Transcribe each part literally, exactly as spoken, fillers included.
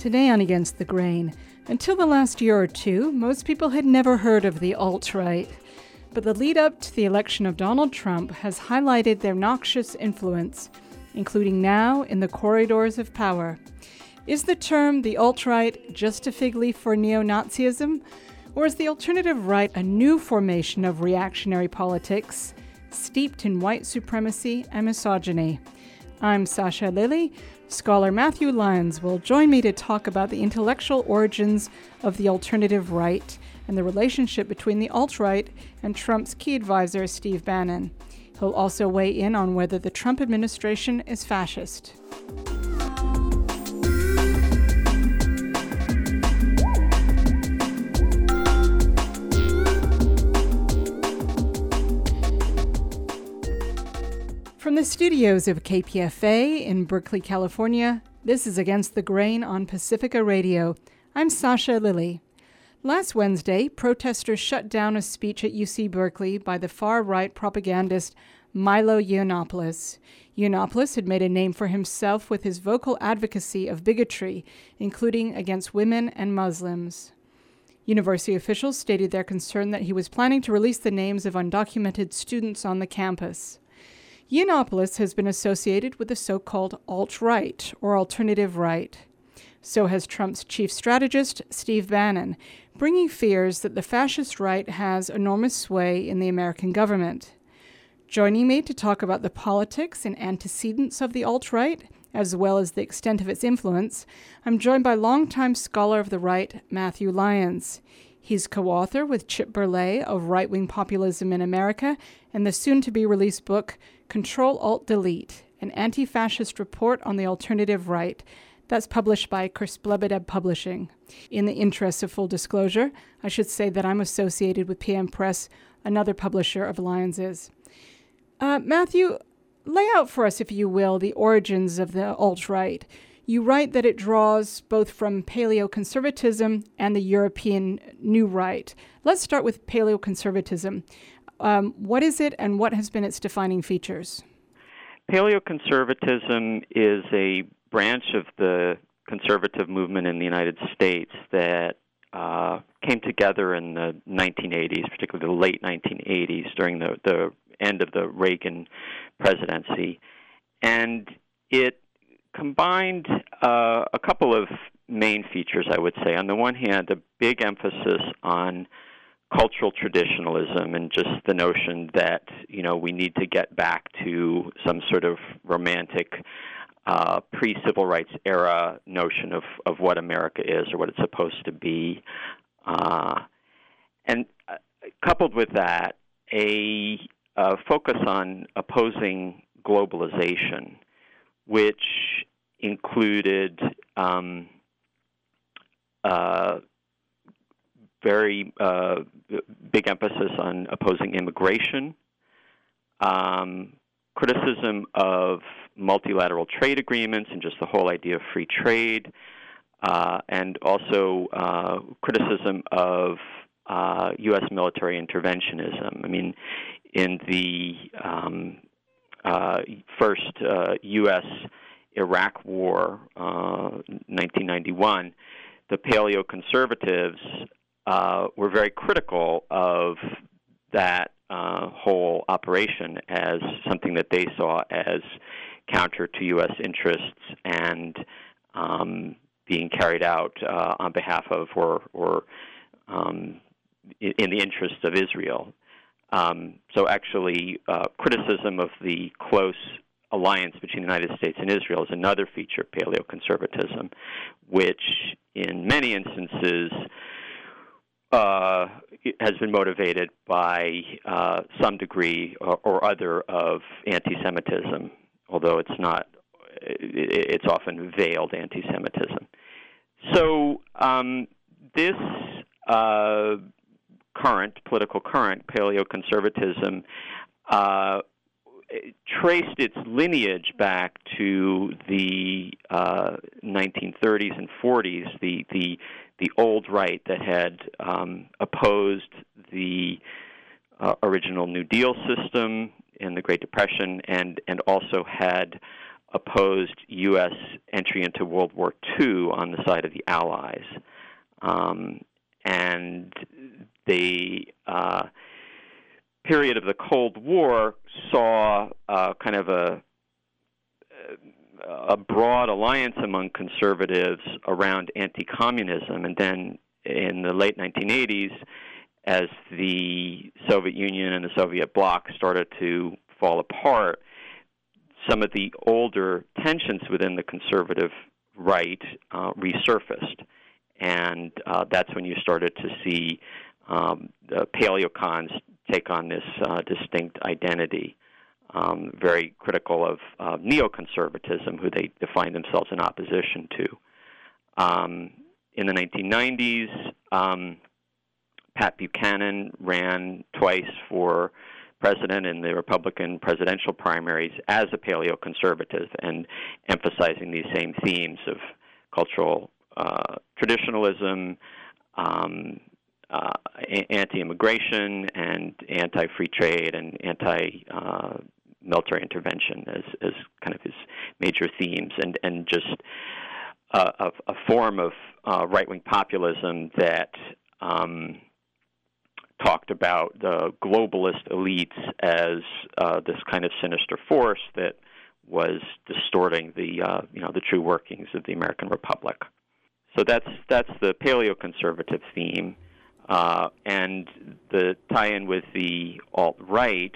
Today on Against the Grain, until the last year or two, most people had never heard of the alt-right. But the lead-up to the election of Donald Trump has highlighted their noxious influence, including now in the corridors of power. Is the term the alt-right just a fig leaf for neo-Nazism? Or is the alternative right a new formation of reactionary politics, steeped in white supremacy and misogyny? I'm Sasha Lilley. Scholar Matthew Lyons will join me to talk about the intellectual origins of the alternative right and the relationship between the alt-right and Trump's key advisor, Steve Bannon. He'll also weigh in on whether the Trump administration is fascist. From the studios of K P F A in Berkeley, California, this is Against the Grain on Pacifica Radio. I'm Sasha Lilley. Last Wednesday, protesters shut down a speech at U C Berkeley by the far-right propagandist Milo Yiannopoulos. Yiannopoulos had made a name for himself with his vocal advocacy of bigotry, including against women and Muslims. University officials stated their concern that he was planning to release the names of undocumented students on the campus. Yiannopoulos has been associated with the so-called alt-right, or alternative right. So has Trump's chief strategist, Steve Bannon, bringing fears that the fascist right has enormous sway in the American government. Joining me to talk about the politics and antecedents of the alt-right, as well as the extent of its influence, I'm joined by longtime scholar of the right, Matthew Lyons. He's co-author with Chip Berlay of Right-Wing Populism in America and the soon-to-be-released book, Control-Alt-Delete, an anti-fascist report on the alternative right. That's published by Kersblebedeb Publishing. In the interest of full disclosure, I should say that I'm associated with P M Press, another publisher of Lyons's. Uh, Matthew, lay out for us, if you will, the origins of the alt-right. You write that it draws both from paleoconservatism and the European New Right. Let's start with paleoconservatism. Um, what is it, and what has been its defining features? Paleoconservatism is a branch of the conservative movement in the United States that uh, came together in the nineteen eighties, particularly the late nineteen eighties, during the, the end of the Reagan presidency. And it combined uh, a couple of main features, I would say. On the one hand, a big emphasis on cultural traditionalism and just the notion that, you know, we need to get back to some sort of romantic uh, pre-civil rights era notion of, of what America is or what it's supposed to be. Uh, and uh, coupled with that, a uh, focus on opposing globalization, which included um, uh, very uh, big emphasis on opposing immigration, um, criticism of multilateral trade agreements and just the whole idea of free trade, uh, and also uh, criticism of uh, U S military interventionism. I mean, in the um, uh, first uh, U S Iraq War, uh, nineteen ninety-one, the paleoconservatives uh, were very critical of that uh, whole operation as something that they saw as counter to U S interests and um, being carried out uh, on behalf of or, or um, in the interests of Israel. Um, so actually, uh, criticism of the close alliance between the United States and Israel is another feature of paleoconservatism, which in many instances uh, has been motivated by uh, some degree or, or other of anti-Semitism, although it's not, it's often veiled anti-Semitism. So um, this uh, current, political current, paleoconservatism, uh, traced its lineage back to the uh, nineteen thirties and forties, the the the old right that had um, opposed the uh, original New Deal system in the Great Depression, and and also had opposed U S entry into World War Two on the side of the Allies. Um, and the uh, period of the Cold War saw uh, kind of a, a broad alliance among conservatives around anti-communism. And then in the late nineteen eighties, as the Soviet Union and the Soviet bloc started to fall apart, some of the older tensions within the conservative right uh, resurfaced. And uh, that's when you started to see um, the paleocons take on this uh, distinct identity, um, very critical of uh, neoconservatism, who they define themselves in opposition to. Um, in the nineteen nineties, um, Pat Buchanan ran twice for president in the Republican presidential primaries as a paleoconservative and emphasizing these same themes of cultural uh, traditionalism, um, uh, anti-immigration, and anti-free trade and anti-military uh, intervention as, as kind of his major themes, and, and just uh, a, a form of uh, right-wing populism that um, talked about the globalist elites as uh, this kind of sinister force that was distorting the uh, you know the true workings of the American Republic. So that's that's the paleoconservative theme, uh, and the tie-in with the alt-right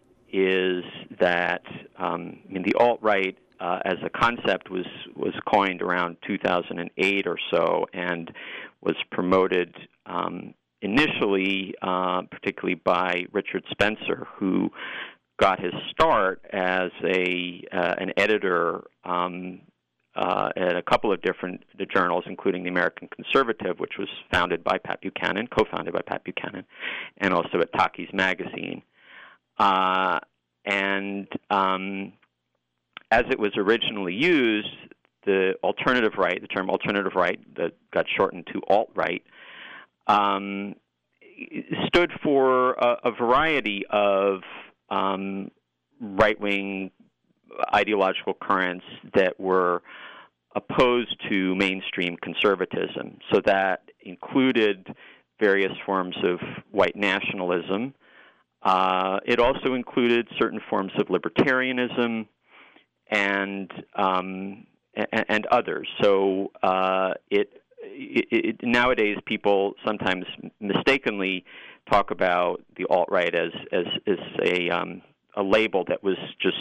is that um, I mean the alt-right uh, as a concept was was coined around two thousand eight or so, and was promoted Um, initially, uh, particularly by Richard Spencer, who got his start as a uh, an editor um, uh, at a couple of different journals, including the American Conservative, which was founded by Pat Buchanan, co-founded by Pat Buchanan, and also at Takis Magazine. Uh, and um, as it was originally used, the alternative right, the term alternative right, that got shortened to alt-right, Um, stood for a, a variety of um, right-wing ideological currents that were opposed to mainstream conservatism. So that included various forms of white nationalism. Uh, it also included certain forms of libertarianism and um, and, and others. So uh, it It, it, nowadays, people sometimes mistakenly talk about the alt-right as as, as a um, a label that was just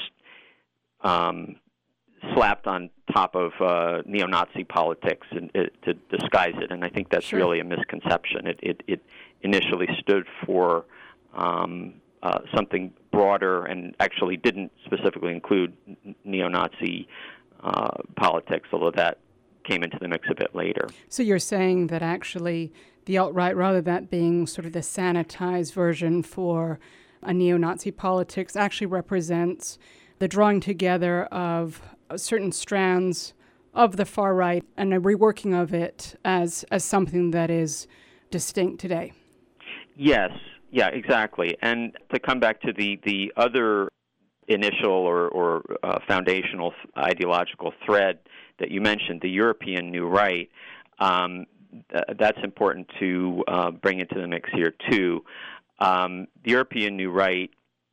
um, slapped on top of uh, neo-Nazi politics and, uh, to disguise it, and I think that's Sure. really a misconception. It it, it initially stood for um, uh, something broader, and actually didn't specifically include neo-Nazi uh, politics, although that came into the mix a bit later. So you're saying that actually the alt-right, rather than being sort of the sanitized version for a neo-Nazi politics, actually represents the drawing together of certain strands of the far right and a reworking of it as as something that is distinct today. Yes, yeah, exactly. And to come back to the, the other initial or, or uh, foundational ideological thread that you mentioned, the European New Right, um, th- that's important to uh, bring into the mix here too. Um, the European New Right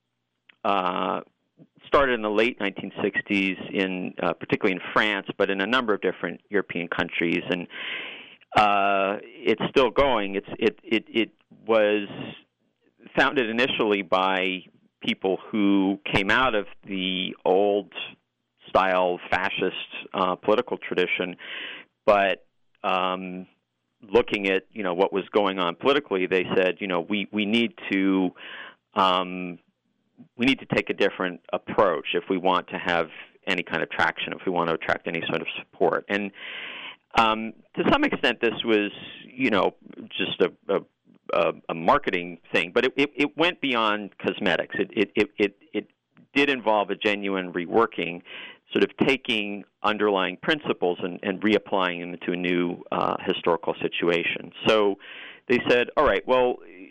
uh, started in the late nineteen sixties, in uh, particularly in France, but in a number of different European countries, and uh, it's still going. It's it it it was founded initially by people who came out of the old style fascist uh, political tradition, but um, looking at you know what was going on politically, they said you know we we need to um, we need to take a different approach if we want to have any kind of traction, if we want to attract any sort of support. And um, to some extent, this was you know just a, a A, a marketing thing, but it, it, it went beyond cosmetics. It, it it it it did involve a genuine reworking, sort of taking underlying principles and, and reapplying them to a new uh, historical situation. So they said, all right, well,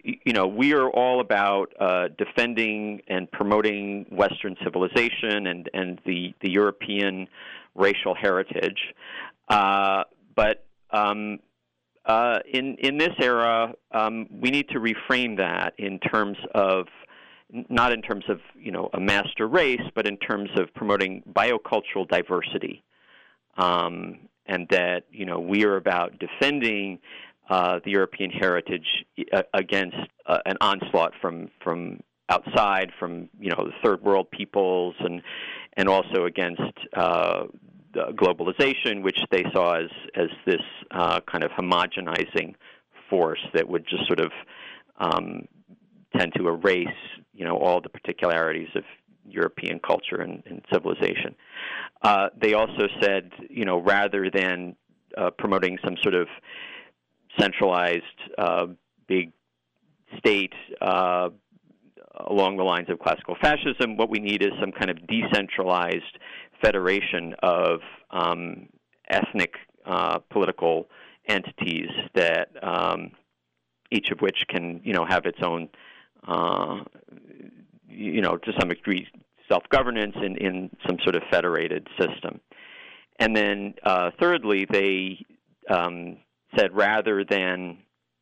you know, we are all about uh, defending and promoting Western civilization and, and the, the European racial heritage. Uh, but um, uh, in, in this era, um, we need to reframe that in terms of, not in terms of, you know, a master race, but in terms of promoting biocultural diversity. Um, and that, you know, we are about defending uh, the European heritage uh, against uh, an onslaught from from outside, from, you know, the third world peoples, and and also against uh, the globalization, which they saw as as this uh, kind of homogenizing force that would just sort of um, tend to erase, you know, all the particularities of European culture and, and civilization. Uh, they also said, you know, rather than uh, promoting some sort of centralized uh, big state uh, along the lines of classical fascism, what we need is some kind of decentralized federation of um, ethnic uh, political entities that um, each of which can, you know, have its own, uh, you know, to some degree, self-governance in, in some sort of federated system. And then uh, thirdly, they um, said rather than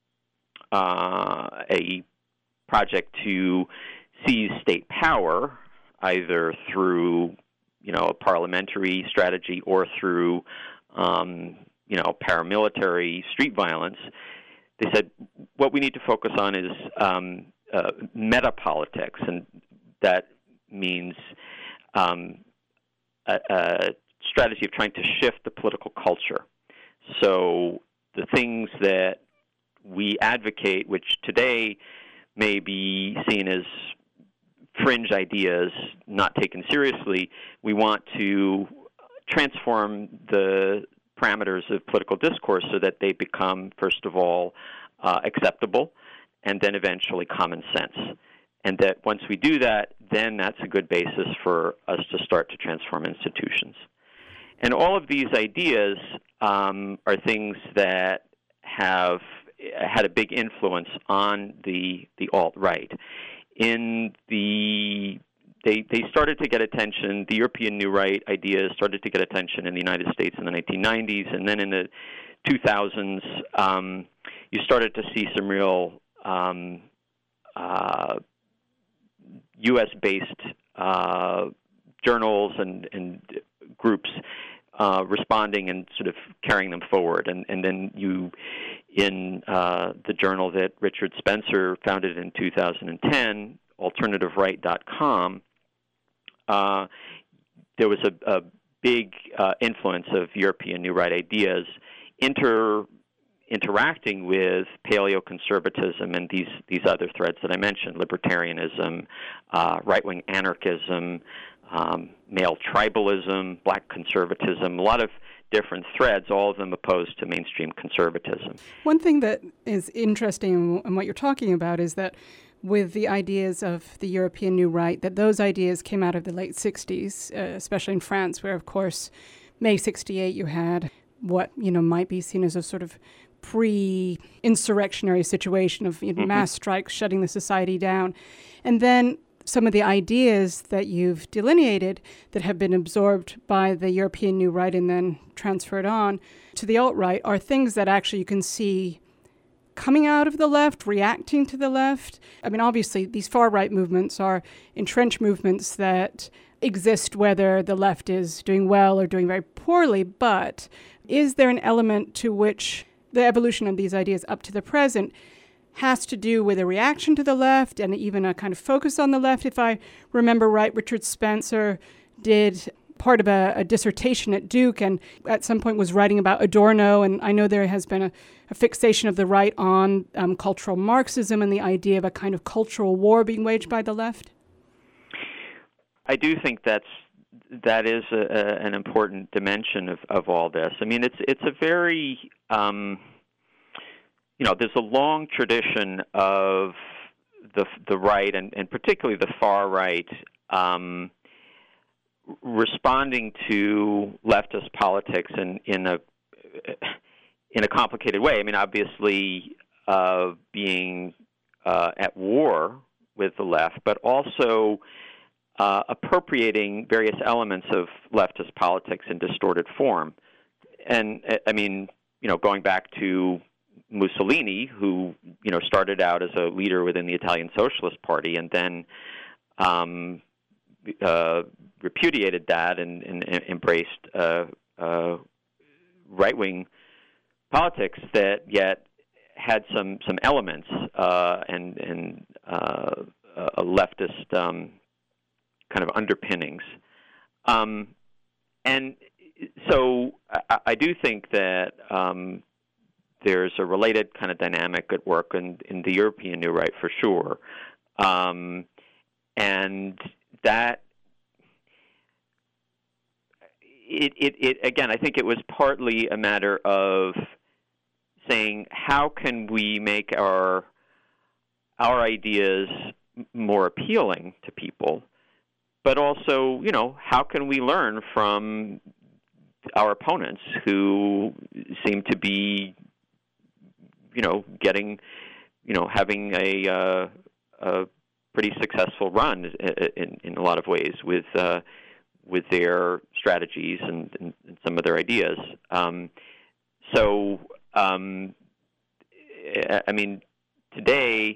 uh, a project to seize state power, either through, you know, a parliamentary strategy or through, um, you know, paramilitary street violence, they said what we need to focus on is um, uh, metapolitics, and that means um, a, a strategy of trying to shift the political culture. So the things that we advocate, which today may be seen as fringe ideas, not taken seriously, we want to transform the parameters of political discourse so that they become, first of all, uh, acceptable, and then eventually common sense. And that once we do that, then that's a good basis for us to start to transform institutions. And all of these ideas um, are things that have had a big influence on the the alt-right. In the they they started to get attention. The European New Right ideas started to get attention in the United States in the nineteen nineties, and then in the two thousands, um, you started to see some real um, uh, U S-based uh, journals and, and groups uh, responding and sort of carrying them forward. And, and then you, in uh, the journal that Richard Spencer founded in two thousand ten, alternative right dot com, uh, there was a, a big uh, influence of European New Right ideas inter interacting with paleoconservatism and these, these other threads that I mentioned, libertarianism, uh, right-wing anarchism, um, male tribalism, black conservatism, a lot of different threads, all of them opposed to mainstream conservatism. One thing that is interesting in what you're talking about is that with the ideas of the European New Right, that those ideas came out of the late sixties, uh, especially in France, where, of course, May sixty-eight you had what, you know, might be seen as a sort of pre-insurrectionary situation of, you know, mm-hmm. mass strikes shutting the society down. And then some of the ideas that you've delineated that have been absorbed by the European New Right and then transferred on to the alt-right are things that actually you can see coming out of the left, reacting to the left. I mean, obviously, these far-right movements are entrenched movements that exist whether the left is doing well or doing very poorly, but is there an element to which the evolution of these ideas up to the present has to do with a reaction to the left and even a kind of focus on the left? If I remember right, Richard Spencer did part of a, a dissertation at Duke and at some point was writing about Adorno, and I know there has been a, a fixation of the right on um, cultural Marxism and the idea of a kind of cultural war being waged by the left. I do think that's that is a, a, an important dimension of, of all this. I mean, it's it's a very um, you know, there's a long tradition of the the right and, and particularly the far right um, responding to leftist politics in in a in a complicated way. I mean, obviously, uh, being uh, at war with the left, but also uh, appropriating various elements of leftist politics in distorted form. And, I mean, you know, going back to Mussolini, who, you know, started out as a leader within the Italian Socialist Party and then um, uh, repudiated that and, and, and embraced uh, uh, right-wing politics that yet had some some elements uh, and and uh, a leftist um, kind of underpinnings, um, and so I, I do think that um, there's a related kind of dynamic at work in, in the European New Right for sure, um, and that it, it it again I think it was partly a matter of saying, how can we make our our ideas more appealing to people, but also, you know, how can we learn from our opponents who seem to be, you know, getting, you know, having a, uh, a pretty successful run in, in a lot of ways with uh, with their strategies and, and, and some of their ideas. Um, so. Um, I mean, today,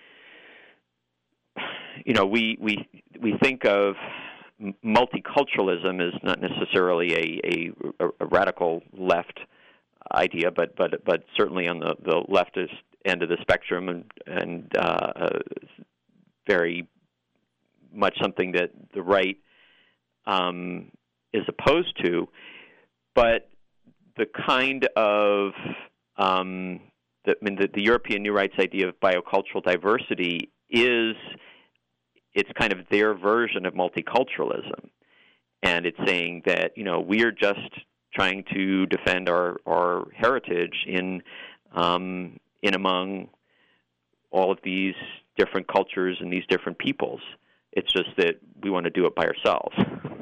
you know, we we we think of multiculturalism as not necessarily a, a, a radical left idea, but but but certainly on the, the leftist end of the spectrum, and and uh, very much something that the right um, is opposed to, but the kind of um, the, I mean, the, the European New Right's idea of biocultural diversity is it's kind of their version of multiculturalism, and it's saying that, you know, we are just trying to defend our, our heritage in um, in among all of these different cultures and these different peoples. It's just that we want to do it by ourselves.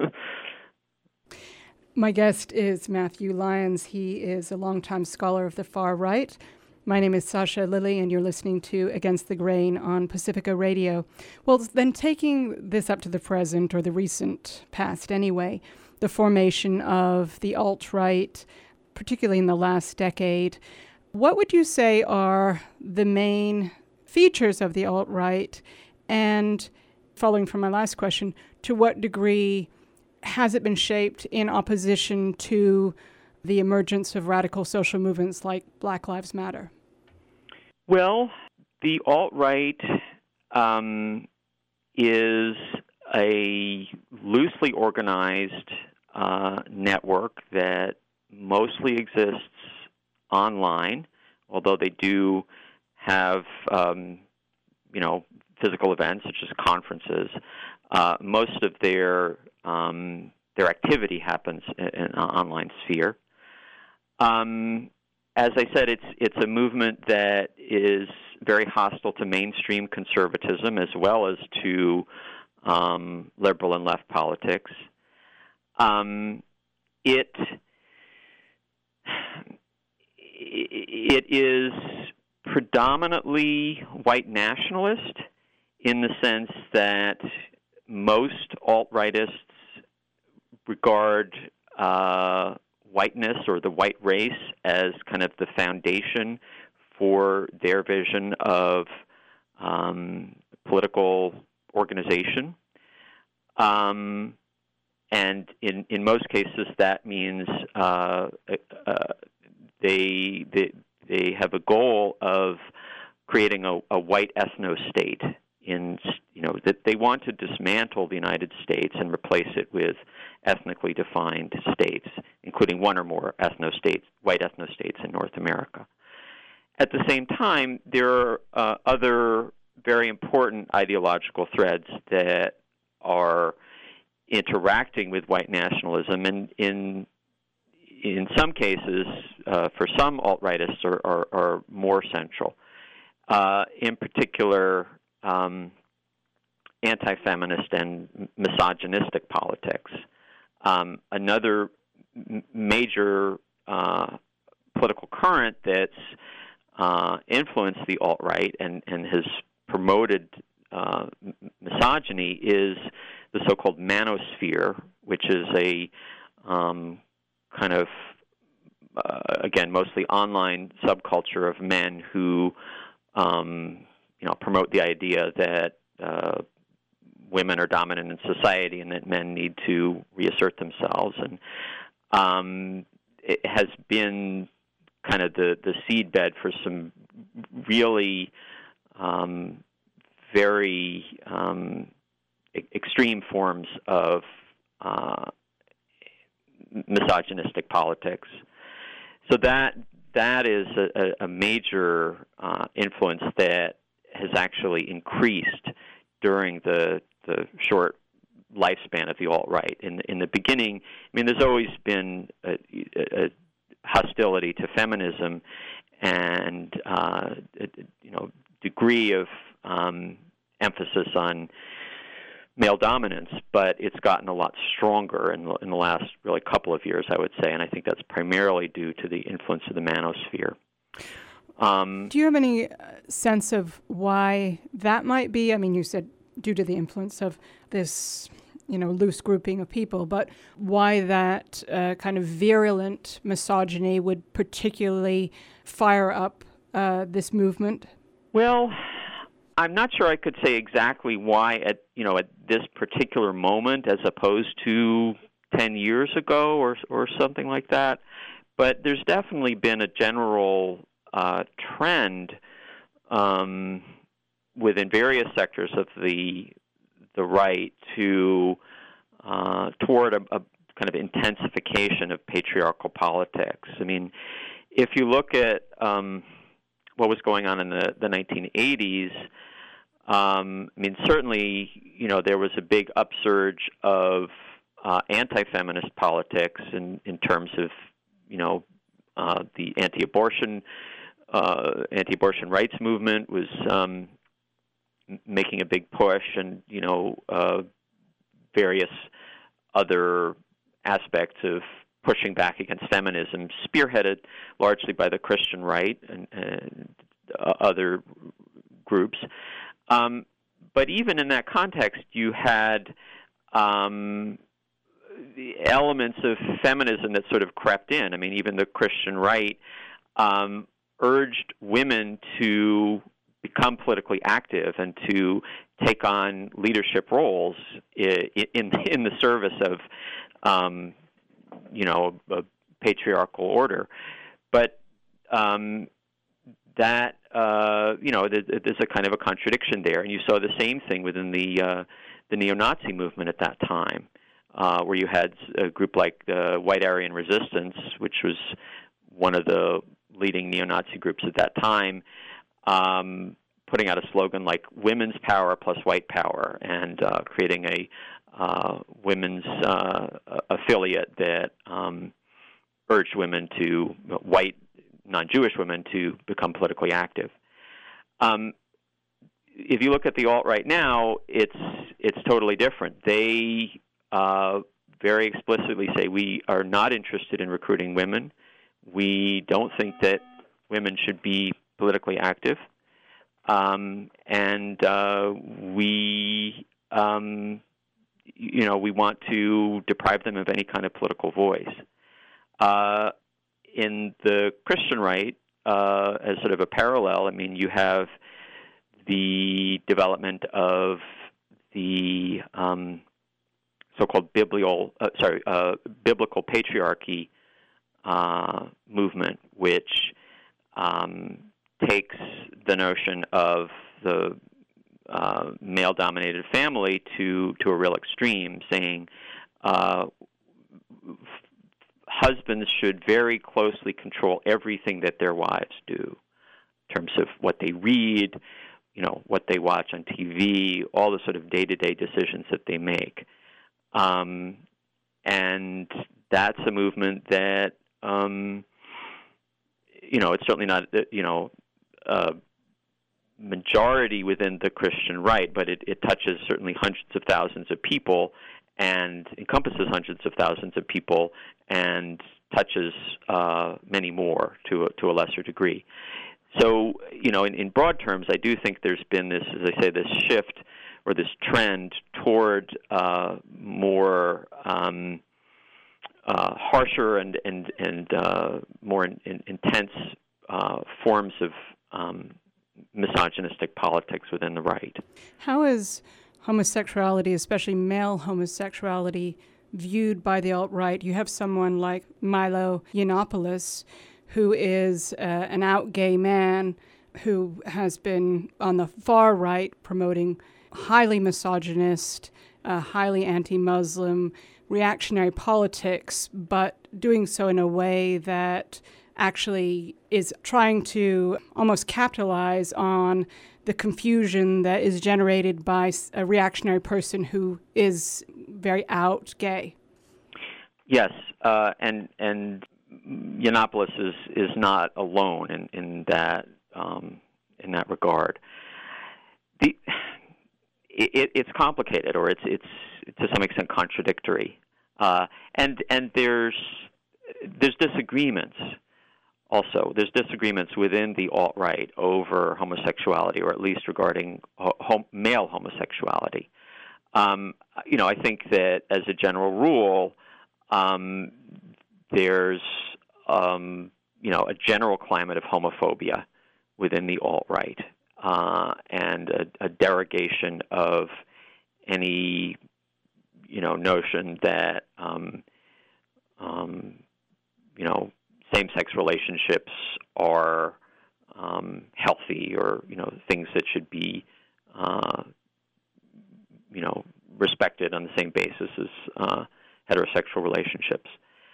My guest is Matthew Lyons. He is a longtime scholar of the far right. My name is Sasha Lilley, and you're listening to Against the Grain on Pacifica Radio. Well, then taking this up to the present, or the recent past anyway, the formation of the alt-right, particularly in the last decade, what would you say are the main features of the alt-right? And following from my last question, to what degree has it been shaped in opposition to the emergence of radical social movements like Black Lives Matter? Well, the alt-right um, is a loosely organized uh, network that mostly exists online, although they do have, um, you know, physical events such as conferences. Uh, most of their um, their activity happens in, in an online sphere. Um, as I said, it's it's a movement that is very hostile to mainstream conservatism as well as to um, liberal and left politics. Um, it it is predominantly white nationalist in the sense that most alt-rightists regard uh, whiteness or the white race as kind of the foundation for their vision of um, political organization. Um, and in, in most cases, that means uh, uh, they, they they have a goal of creating a, a white ethno-state. In, you know, that they want to dismantle the United States and replace it with ethnically defined states, including one or more ethno-states, white ethno-states in North America. At the same time, there are uh, other very important ideological threads that are interacting with white nationalism, and in in some cases, uh, for some alt-rightists, are, are, are more central. Uh, in particular, Um, anti-feminist and misogynistic politics. Um, another m- major uh, political current that's uh, influenced the alt-right and, and has promoted uh, misogyny is the so-called manosphere, which is a um, kind of, uh, again, mostly online subculture of men who, um, you know, promote the idea that uh, women are dominant in society and that men need to reassert themselves. And um, it has been kind of the, the seedbed for some really um, very um, e- extreme forms of uh, misogynistic politics. So that that is a, a major uh, influence that has actually increased during the the short lifespan of the alt-right. In in the beginning, I mean, there's always been a, a hostility to feminism and uh, a, you know degree of um, emphasis on male dominance, but it's gotten a lot stronger in the, in the last really couple of years, I would say, and I think that's primarily due to the influence of the manosphere. Um, Do you have any sense of why that might be? I mean, you said due to the influence of this, you know, loose grouping of people, but why that uh, kind of virulent misogyny would particularly fire up uh, this movement? Well, I'm not sure I could say exactly why at you know at this particular moment, as opposed to ten years ago or or something like that. But there's definitely been a general uh, trend um, within various sectors of the the right to uh, toward a, a kind of intensification of patriarchal politics. I mean, if you look at um, what was going on in the, the nineteen eighties, um, I mean, certainly, you know, there was a big upsurge of uh, anti-feminist politics in, in terms of, you know, uh, the anti-abortion uh, anti-abortion rights movement was um, making a big push, and you know, uh, various other aspects of pushing back against feminism, spearheaded largely by the Christian right and, and uh, other groups. Um, but even in that context, you had um, the elements of feminism that sort of crept in. I mean, even the Christian right um, urged women to become politically active and to take on leadership roles in in, in the service of, um, you know, a, a patriarchal order. But um, that uh, you know, there, there's a kind of a contradiction there, and you saw the same thing within the uh, the neo-Nazi movement at that time, uh, where you had a group like the White Aryan Resistance, which was one of the leading neo-Nazi groups at that time, um, putting out a slogan like "Women's Power plus White Power," and uh, creating a uh, women's uh, affiliate that um, urged women to white. non-Jewish women to become politically active. Um, if you look at the alt-right now, it's it's totally different. They uh, very explicitly say we are not interested in recruiting women. We don't think that women should be politically active, um, and uh, we um, you know we want to deprive them of any kind of political voice. Uh, In the Christian right, uh, as sort of a parallel, I mean, you have the development of the um, so-called biblical, uh, sorry, uh, biblical patriarchy uh, movement, which um, takes the notion of the uh, male-dominated family to to a real extreme, saying Uh, husbands should very closely control everything that their wives do in terms of what they read, you know, what they watch on T V, all the sort of day-to-day decisions that they make. Um, and that's a movement that, um, you know, it's certainly not, you know, a majority within the Christian right, but it, it touches certainly hundreds of thousands of people and encompasses hundreds of thousands of people and touches uh, many more to a, to a lesser degree. so, you know, in, in broad terms, I do think there's been this, as I say, this shift or this trend toward uh, more um, uh, harsher and and and uh, more in, in, intense uh, forms of um, misogynistic politics within the right. How is homosexuality, especially male homosexuality, viewed by the alt-right? You have someone like Milo Yiannopoulos, who is uh, an out gay man who has been on the far right promoting highly misogynist, uh, highly anti-Muslim, reactionary politics, but doing so in a way that actually is trying to almost capitalize on the confusion that is generated by a reactionary person who is very out gay. Yes, uh, and and Yiannopoulos is is not alone in in that um, in that regard. The it, it's complicated, or it's it's to some extent contradictory, uh, and and there's there's disagreements. Also, there's disagreements within the alt-right over homosexuality, or at least regarding ho- male homosexuality. Um, you know, I think that as a general rule, um, there's um, you know a general climate of homophobia within the alt-right, uh, and a, a derogation of any you know notion that um, um, you know. same-sex relationships are um, healthy, or you know things that should be uh, you know respected on the same basis as uh, heterosexual relationships.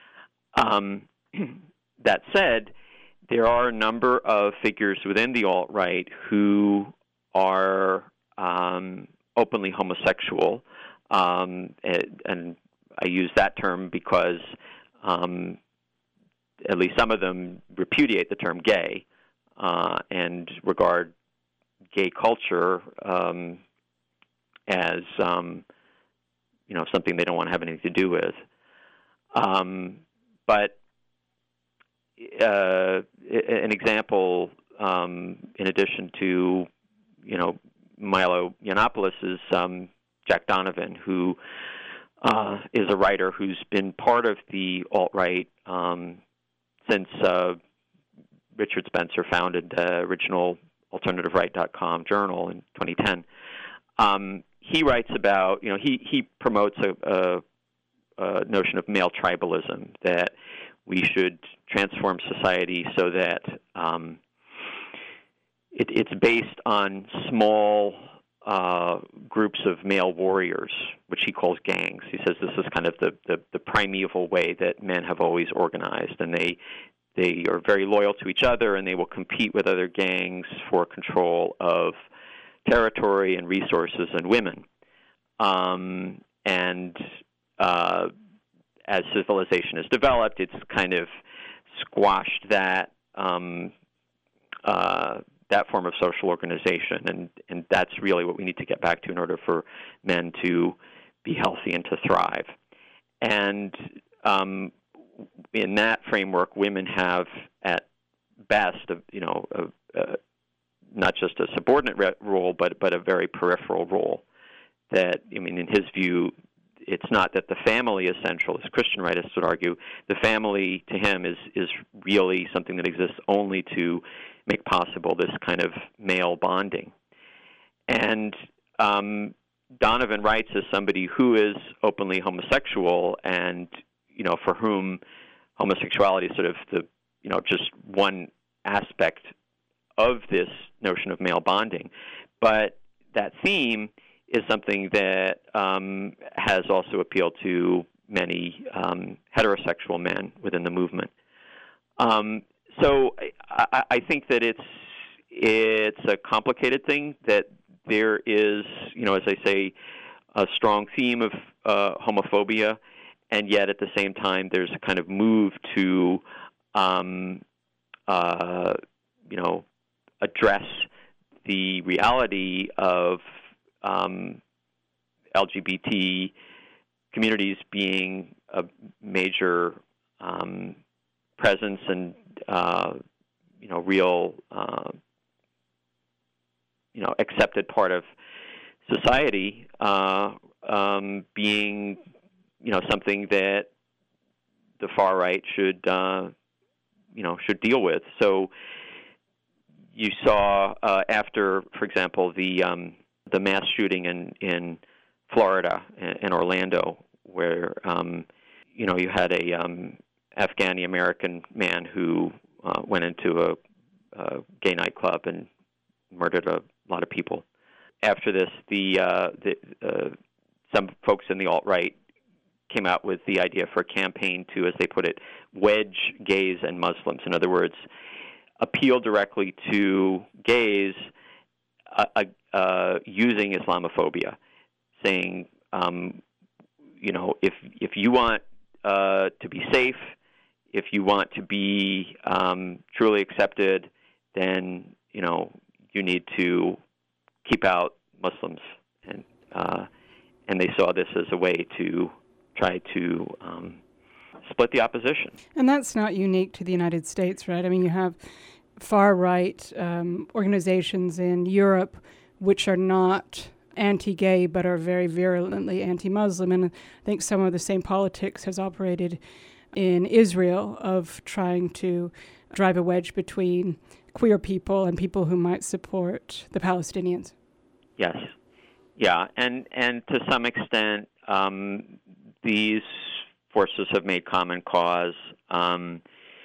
Um, that said, there are a number of figures within the alt-right who are um, openly homosexual, um, and, and I use that term because um, at least some of them repudiate the term gay uh, and regard gay culture um, as um, you know something they don't want to have anything to do with. Um, but uh, an example, um, in addition to you know Milo Yiannopoulos, is um, Jack Donovan, who uh, is a writer who's been part of the alt-right Um, since uh, Richard Spencer founded the original alternative right dot com journal in twenty ten. Um, he writes about, you know, he, he promotes a, a, a notion of male tribalism, that we should transform society so that um, it, it's based on small uh, groups of male warriors, which he calls gangs. He says this is kind of the, the, the primeval way that men have always organized, and they they are very loyal to each other, and they will compete with other gangs for control of territory and resources and women. Um, and uh, as civilization has developed, it's kind of squashed that um, uh, that form of social organization, and, and that's really what we need to get back to in order for men to be healthy and to thrive. And um, in that framework, women have, at best, a, you know, a, a, not just a subordinate re- role, but but a very peripheral role. That, I mean, in his view, it's not that the family is central, as Christian rightists would argue. The family, to him, is is really something that exists only to make possible this kind of male bonding. And um, Donovan writes as somebody who is openly homosexual, and you know, for whom homosexuality is sort of the, you know, just one aspect of this notion of male bonding. But that theme is something that um, has also appealed to many um, heterosexual men within the movement. Um, so I, I think that it's it's a complicated thing, that there is, you know, as I say, a strong theme of uh, homophobia, and yet at the same time there's a kind of move to, um, uh, you know, address the reality of um, L G B T communities being a major um, presence and, uh, you know, real uh, accepted part of society uh, um, being, you know, something that the far right should, uh, you know, should deal with. So you saw uh, after, for example, the um, the mass shooting in in Florida, in Orlando, where um, you know you had a um, Afghani American man who uh, went into a, a gay nightclub and murdered a lot of people. After this, the, uh, the uh, some folks in the alt-right came out with the idea for a campaign to, as they put it, wedge gays and Muslims. In other words, appeal directly to gays uh, uh, using Islamophobia, saying, um, you know, if if you want uh, to be safe, if you want to be um, truly accepted, then, you know, you need to keep out Muslims. And uh, and they saw this as a way to try to um, split the opposition. And that's not unique to the United States, right? I mean, you have far-right um, organizations in Europe which are not anti-gay but are very virulently anti-Muslim. And I think some of the same politics has operated in Israel of trying to drive a wedge between queer people and people who might support the Palestinians. Yes. Yeah, and, and to some extent, um, these forces have made common cause. Um,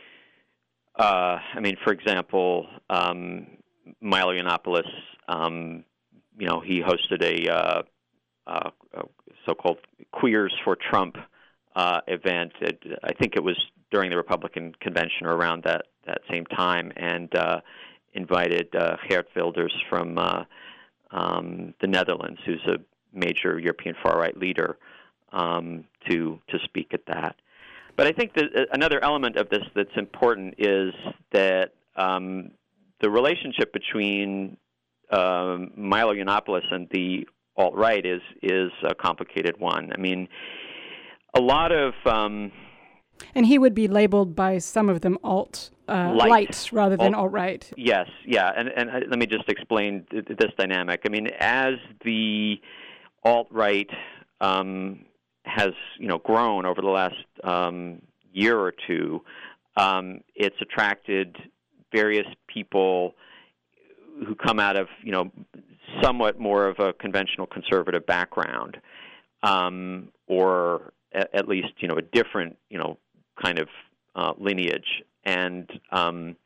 uh, I mean, for example, um, Milo Yiannopoulos, um, you know, he hosted a, uh, uh, a so-called Queers for Trump uh, event. It, I think it was during the Republican convention or around that, that same time, and uh, invited uh, Geert Wilders from uh, um, the Netherlands, who's a major European far-right leader, um, to to speak at that. But I think that another element of this that's important is that um, the relationship between um, Milo Yiannopoulos and the alt-right is is a complicated one. I mean, a lot of um, and he would be labeled by some of them alt uh, light. light rather than alt, alt-right. Yes, yeah, and and uh, let me just explain th- this dynamic. I mean, as the alt-right um, has, you know, grown over the last um, year or two, um, it's attracted various people who come out of, you know, somewhat more of a conventional conservative background, um, or a- at least, you know, a different, you know, kind of uh, lineage. And, um,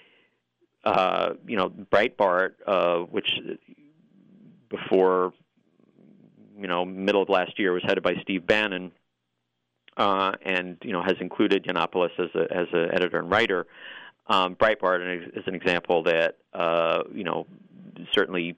uh, you know, Breitbart, uh, which before, you know, middle of last year was headed by Steve Bannon, uh, and, you know, has included Yiannopoulos as a as an editor and writer. Um, Breitbart is an example that, uh, you know, certainly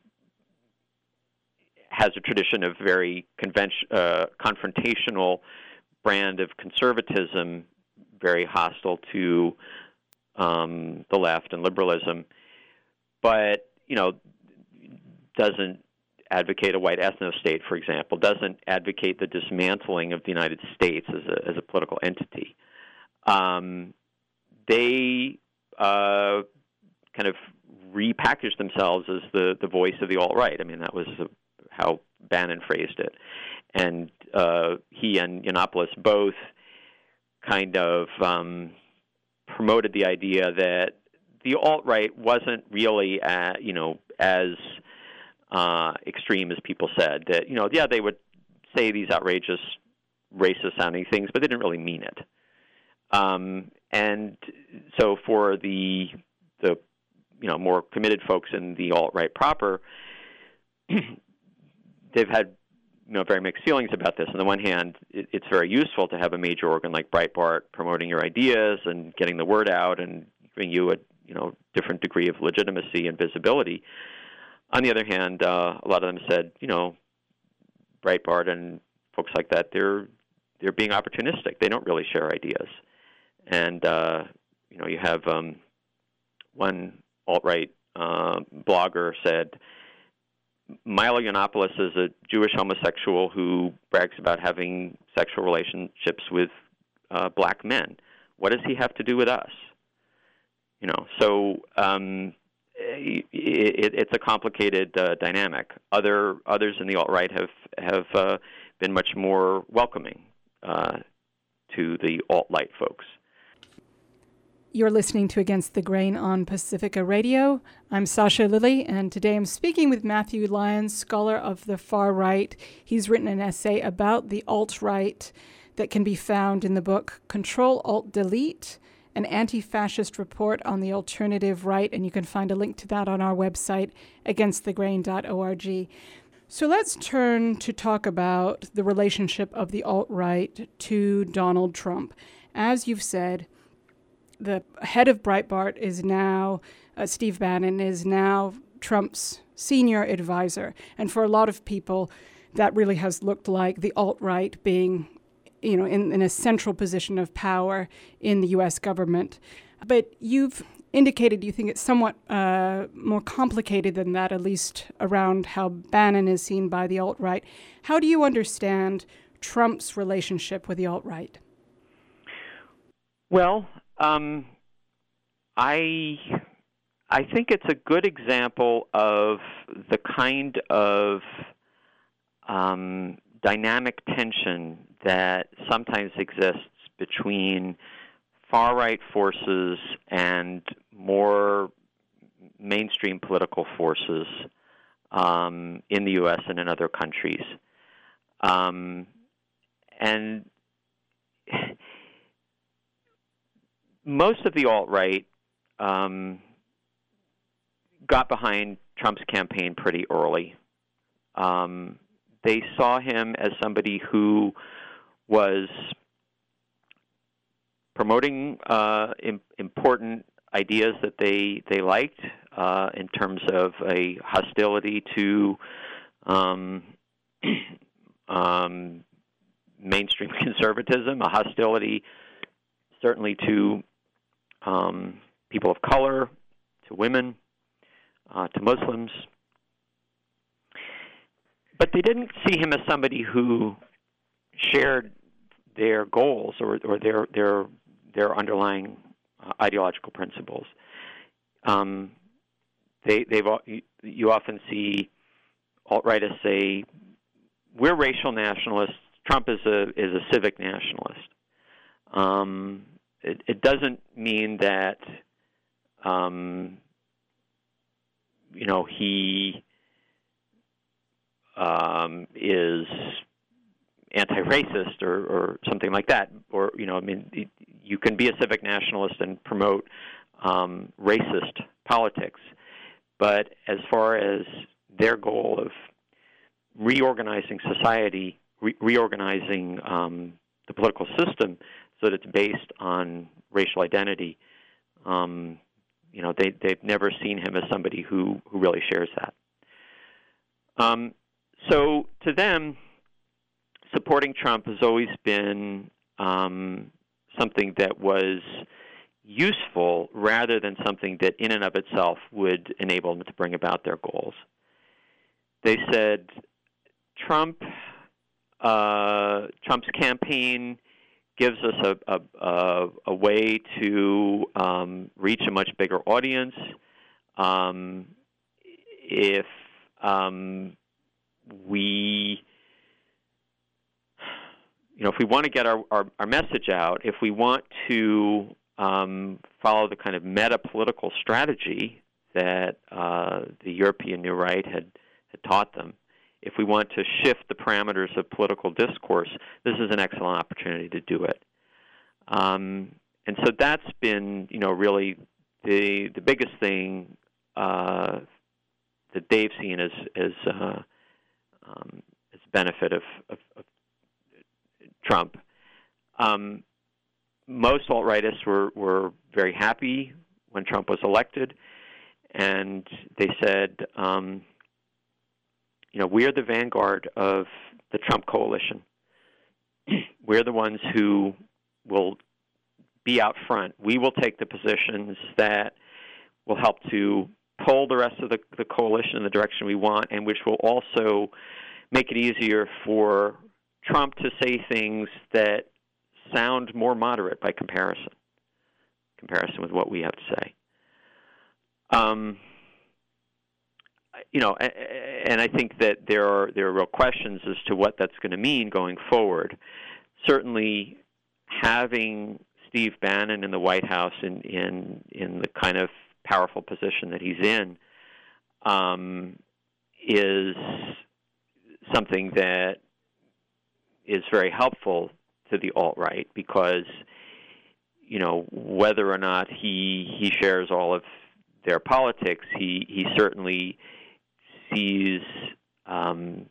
has a tradition of very convention, uh, confrontational brand of conservatism, very hostile to um, the left and liberalism, but, you know, doesn't advocate a white ethno-state, for example, doesn't advocate the dismantling of the United States as a, as a political entity. Um, they uh, kind of repackaged themselves as the, the voice of the alt-right. I mean, that was a, how Bannon phrased it. And uh, he and Yiannopoulos both kind of um, promoted the idea that the alt-right wasn't really, uh, you know, as uh, extreme as people said. That, you know, yeah, they would say these outrageous, racist-sounding things, but they didn't really mean it. Um, and so for the the you know more committed folks in the alt-right proper, they've had you know very mixed feelings about this. On the one hand, it, it's very useful to have a major organ like Breitbart promoting your ideas and getting the word out and giving you a you know different degree of legitimacy and visibility. On the other hand, uh, a lot of them said, you know, Breitbart and folks like that, they're they're being opportunistic. They don't really share ideas. And, uh, you know, you have um, one alt-right uh, blogger said, Milo Yiannopoulos is a Jewish homosexual who brags about having sexual relationships with uh, black men. What does he have to do with us? You know, so um, it, it's a complicated uh, dynamic. Other others in the alt-right have have uh, been much more welcoming uh, to the alt-right folks. You're listening to Against the Grain on Pacifica Radio. I'm Sasha Lilley, and today I'm speaking with Matthew Lyons, scholar of the far right. He's written an essay about the alt-right that can be found in the book Control, Alt, Delete, an anti-fascist report on the alternative right, and you can find a link to that on our website, against the grain dot org. So let's turn to talk about the relationship of the alt-right to Donald Trump. As you've said, the head of Breitbart is now, uh, Steve Bannon, is now Trump's senior advisor. And for a lot of people, that really has looked like the alt-right being, you know, in, in a central position of power in the U S government. But you've indicated you think it's somewhat uh, more complicated than that, at least around how Bannon is seen by the alt-right. How do you understand Trump's relationship with the alt-right? Well, um, I I think it's a good example of the kind of um, dynamic tension that sometimes exists between far-right forces and more mainstream political forces um, in the U S and in other countries. Um, and most of the alt-right um, got behind Trump's campaign pretty early. Um, they saw him as somebody who was promoting uh, im- important ideas that they they liked uh, in terms of a hostility to um, um, mainstream conservatism, a hostility certainly to um, people of color, to women, uh, to Muslims. But they didn't see him as somebody who shared their goals or, or their their their underlying uh, ideological principles. Um, they they've you often see alt-rightists say, "We're racial nationalists. Trump is a is a civic nationalist." Um, it, it doesn't mean that um, you know he um, is anti-racist or, or something like that, or you know, I mean, it, you can be a civic nationalist and promote um, racist politics, but as far as their goal of reorganizing society, re- reorganizing um, the political system so that it's based on racial identity, um, you know, they they've never seen him as somebody who who really shares that. Um, so to them, supporting Trump has always been um, something that was useful rather than something that in and of itself would enable them to bring about their goals. They said Trump, uh, Trump's campaign gives us a, a, a, a way to um, reach a much bigger audience. Um, if um, we You know, if we want to get our, our, our message out, if we want to um, follow the kind of meta-political strategy that uh, the European New Right had, had taught them, if we want to shift the parameters of political discourse, this is an excellent opportunity to do it. Um, and so that's been, you know, really the the biggest thing uh, that they've seen as as uh, um, as benefit of, of, of Trump. Um, most alt-rightists were, were very happy when Trump was elected, and they said, um, you know, we are the vanguard of the Trump coalition. We're the ones who will be out front. We will take the positions that will help to pull the rest of the, the coalition in the direction we want, and which will also make it easier for Trump to say things that sound more moderate by comparison, comparison with what we have to say. Um, you know, and I think that there are there are real questions as to what that's going to mean going forward. Certainly, having Steve Bannon in the White House in in, in the kind of powerful position that he's in um, is something that is very helpful to the alt-right, because, you know, whether or not he he shares all of their politics, he he certainly sees um,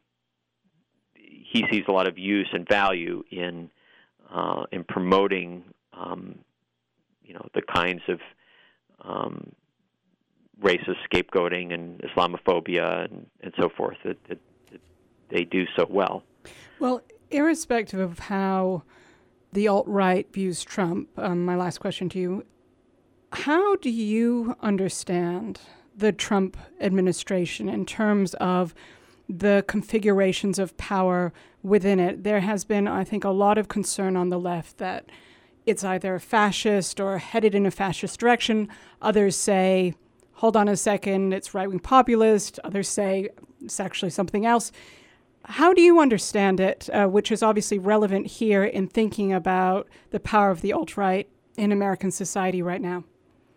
he sees a lot of use and value in uh, in promoting um, you know the kinds of um, racist scapegoating and Islamophobia and, and so forth that, that, that they do so well. Well, irrespective of how the alt-right views Trump, um, my last question to you, how do you understand the Trump administration in terms of the configurations of power within it? There has been, I think, a lot of concern on the left that it's either fascist or headed in a fascist direction. Others say, hold on a second, it's right-wing populist. Others say it's actually something else. How do you understand it, uh, which is obviously relevant here in thinking about the power of the alt-right in American society right now?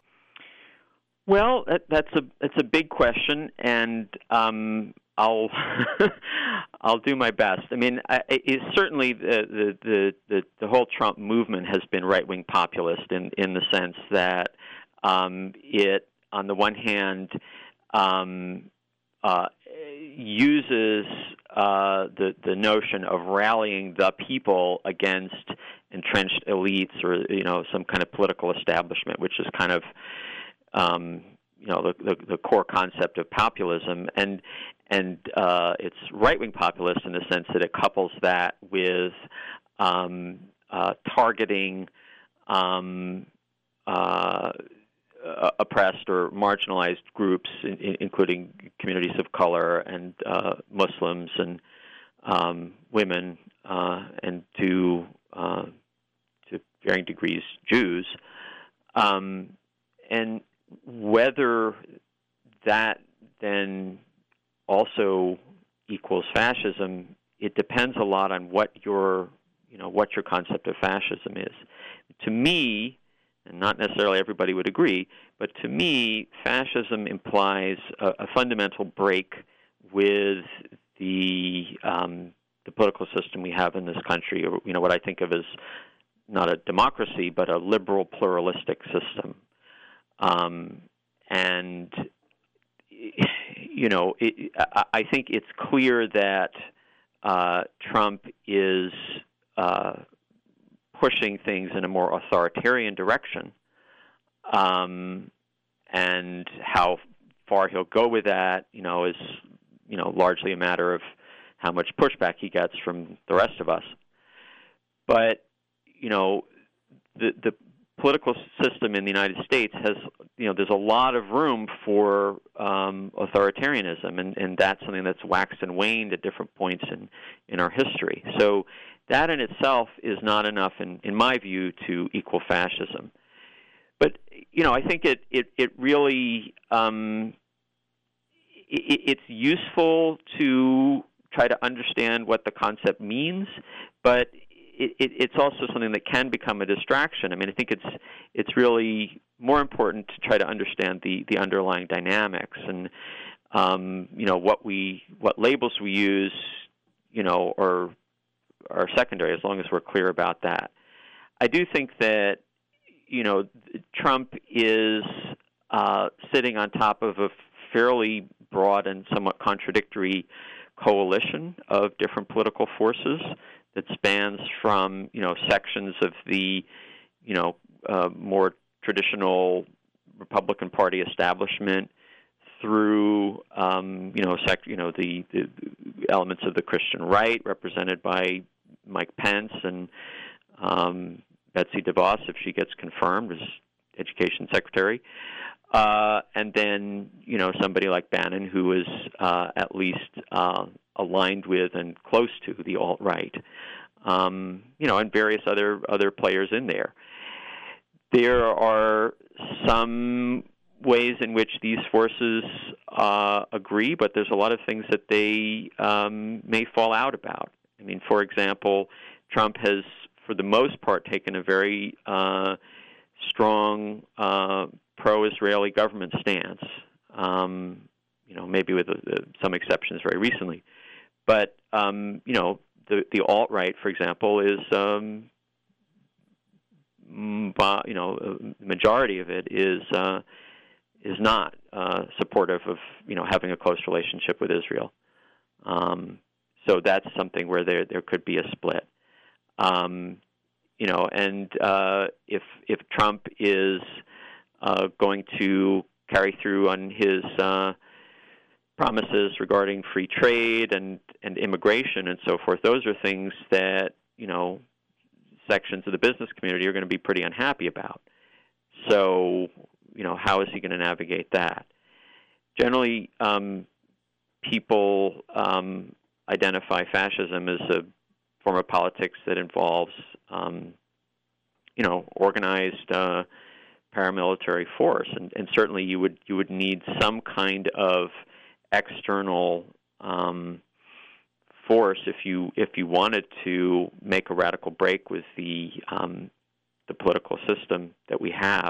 Well, that, that's a it's a big question, and um, I'll I'll do my best. I mean, I, it, certainly the, the the the whole Trump movement has been right-wing populist in in the sense that um, it, on the one hand, um, uh, uses uh, the the notion of rallying the people against entrenched elites or, you know, some kind of political establishment, which is kind of um, you know the, the the core concept of populism, and and uh, it's right-wing populist in the sense that it couples that with um, uh, targeting um, uh, oppressed or marginalized groups, in, including communities of color and uh, Muslims and um, women, uh, and to uh, to varying degrees Jews, um, and whether that then also equals fascism, it depends a lot on what your you know what your concept of fascism is. To me, and not necessarily everybody would agree, but to me, fascism implies a, a fundamental break with the um, the political system we have in this country, or, you know, what I think of as not a democracy, but a liberal pluralistic system. Um, and, you know, it, I, I think it's clear that uh, Trump is uh, pushing things in a more authoritarian direction, um, and how far he'll go with that, you know, is, you know, largely a matter of how much pushback he gets from the rest of us. But, you know, the the political system in the United States has, you know, there's a lot of room for um, authoritarianism, and, and that's something that's waxed and waned at different points in, in our history. So that in itself is not enough, in, in my view, to equal fascism. But, you know, I think it, it, it really, um, it, it's useful to try to understand what the concept means, but It, it, it's also something that can become a distraction. I mean, I think it's it's really more important to try to understand the, the underlying dynamics, and um, you know what we what labels we use, you know, are are secondary as long as we're clear about that. I do think that, you know, Trump is uh, sitting on top of a fairly broad and somewhat contradictory coalition of different political forces that spans from, you know, sections of the, you know, uh, more traditional Republican Party establishment through, um, you know, sec- you know, the, the elements of the Christian right represented by Mike Pence and um, Betsy DeVos, if she gets confirmed as Education Secretary, uh, and then, you know, somebody like Bannon, who is uh, at least uh, aligned with and close to the alt-right, um, you know, and various other other players in there. There are some ways in which these forces uh, agree, but there's a lot of things that they um, may fall out about. I mean, for example, Trump has, for the most part, taken a very uh, strong uh, pro-Israeli government stance, um, you know, maybe with uh, some exceptions very recently. But, um, you know, the, the alt-right, for example, is, um, you know, the majority of it is uh, is not uh, supportive of, you know, having a close relationship with Israel. Um, so that's something where there there could be a split. Um, you know, and uh, if if Trump is uh, going to carry through on his uh, promises regarding free trade and, and immigration and so forth, those are things that, you know, sections of the business community are going to be pretty unhappy about. So, you know, how is he going to navigate that? Generally, um, people um, identify fascism as a form of politics that involves, um, you know, organized uh, paramilitary force, and, and certainly you would you would need some kind of external um, force if you if you wanted to make a radical break with the um, the political system that we have,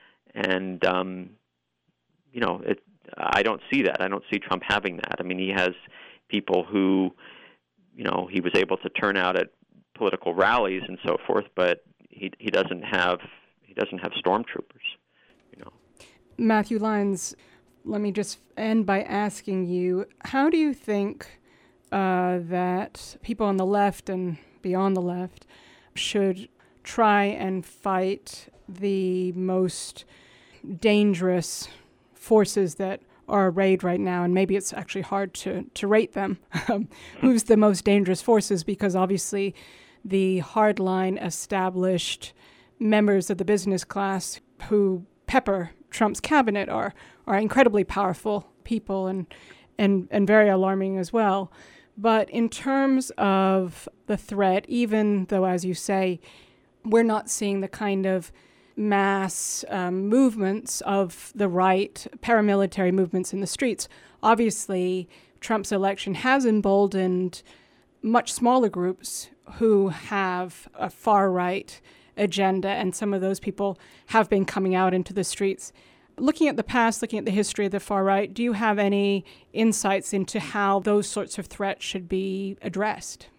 and um, you know, it, I don't see that. I don't see Trump having that. I mean, he has people who, you know, he was able to turn out at political rallies and so forth, but he he doesn't have he doesn't have stormtroopers, you know. Matthew Lyons, let me just end by asking you, how do you think uh, that people on the left and beyond the left should try and fight the most dangerous forces that are arrayed right now? And maybe it's actually hard to, to rate them. Who's the most dangerous forces? Because obviously the hardline established members of the business class who pepper Trump's cabinet are are incredibly powerful people and and and very alarming as well. But in terms of the threat, even though, as you say, we're not seeing the kind of mass um, movements of the right, paramilitary movements in the streets, obviously Trump's election has emboldened much smaller groups who have a far-right agenda, and some of those people have been coming out into the streets. Looking at the past, looking at the history of the far right, do you have any insights into how those sorts of threats should be addressed?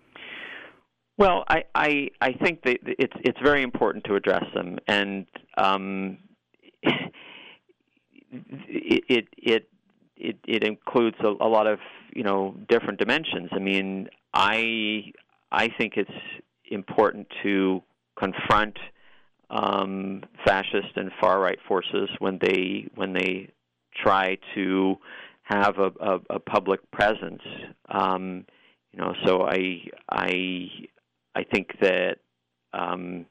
Well, I, I, I think that it's it's very important to address them, and um, it, it it it it includes a, a lot of, you know, different dimensions. I mean, I I think it's important to confront um, fascist and far-right forces when they when they try to have a, a, a public presence. Um, you know, so I I I think that um,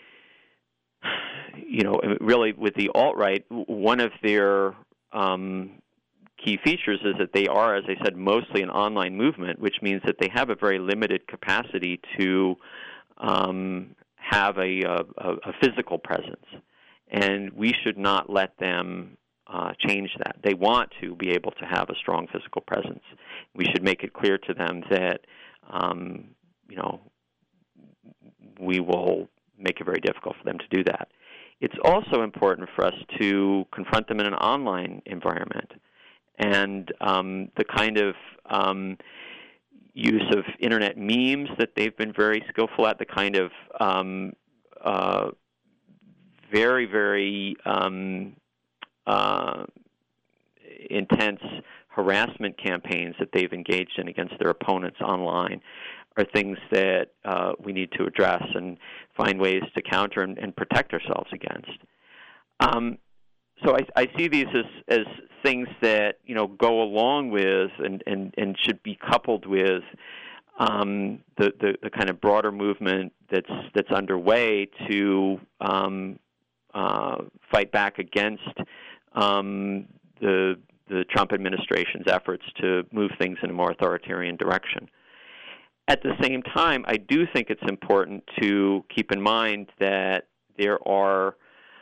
you know, really with the alt-right, one of their um, key features is that they are, as I said, mostly an online movement, which means that they have a very limited capacity to um, have a, a, a physical presence, and we should not let them uh, change that. They want to be able to have a strong physical presence. We should make it clear to them that, um, you know, we will make it very difficult for them to do that. It's also important for us to confront them in an online environment, and um, the kind of um, use of internet memes that they've been very skillful at, the kind of um, uh, very, very um, uh, intense harassment campaigns that they've engaged in against their opponents online are things that uh, we need to address and find ways to counter and, and protect ourselves against. Um, so I, I see these as, as things that, you know, go along with and, and, and should be coupled with um, the, the, the kind of broader movement that's that's underway to um, uh, fight back against um, the the Trump administration's efforts to move things in a more authoritarian direction. At the same time, I do think it's important to keep in mind that there are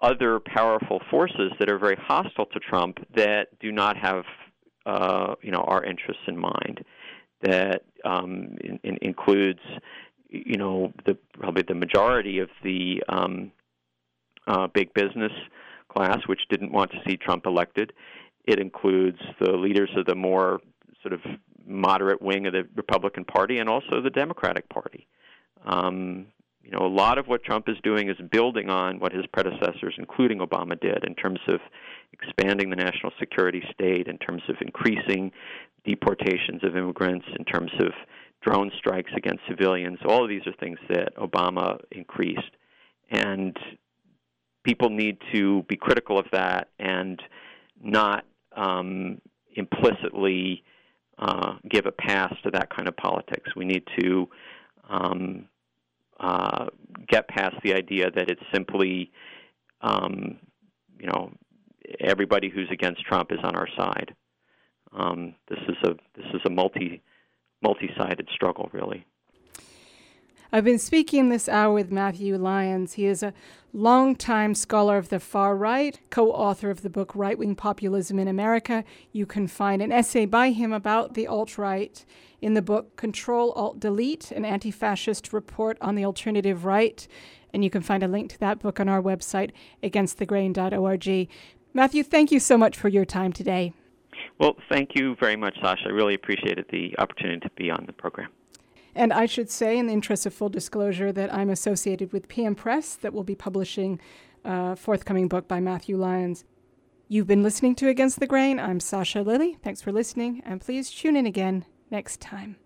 other powerful forces that are very hostile to Trump that do not have, uh, you know, our interests in mind. That um, in, in includes, you know, the probably the majority of the um, uh, big business class, which didn't want to see Trump elected. It includes the leaders of the more sort of moderate wing of the Republican Party and also the Democratic Party. Um, you know, a lot of what Trump is doing is building on what his predecessors, including Obama, did in terms of expanding the national security state, in terms of increasing deportations of immigrants, in terms of drone strikes against civilians. All of these are things that Obama increased. And people need to be critical of that and not um, implicitly uh, give a pass to that kind of politics. We need to um, uh, get past the idea that it's simply, um, you know, everybody who's against Trump is on our side. Um, this is a this is a multi multi-sided struggle, really. I've been speaking this hour with Matthew Lyons. He is a longtime scholar of the far right, co-author of the book Right-Wing Populism in America. You can find an essay by him about the alt-right in the book Control, Alt, Delete, an anti-fascist report on the alternative right. And you can find a link to that book on our website, against the grain dot org. Matthew, thank you so much for your time today. Well, thank you very much, Sasha. I really appreciated the opportunity to be on the program. And I should say, in the interest of full disclosure, that I'm associated with P M Press that will be publishing a forthcoming book by Matthew Lyons. You've been listening to Against the Grain. I'm Sasha Lilley. Thanks for listening, and please tune in again next time.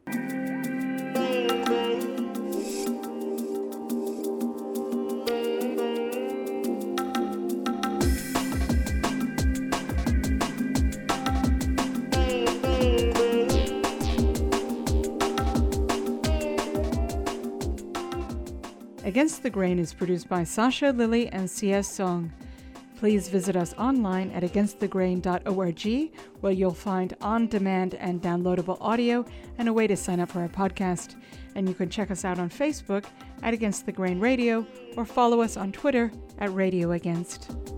Against the Grain is produced by Sasha Lilley and C S Song. Please visit us online at against the grain dot org, where you'll find on-demand and downloadable audio and a way to sign up for our podcast. And you can check us out on Facebook at Against the Grain Radio or follow us on Twitter at Radio Against.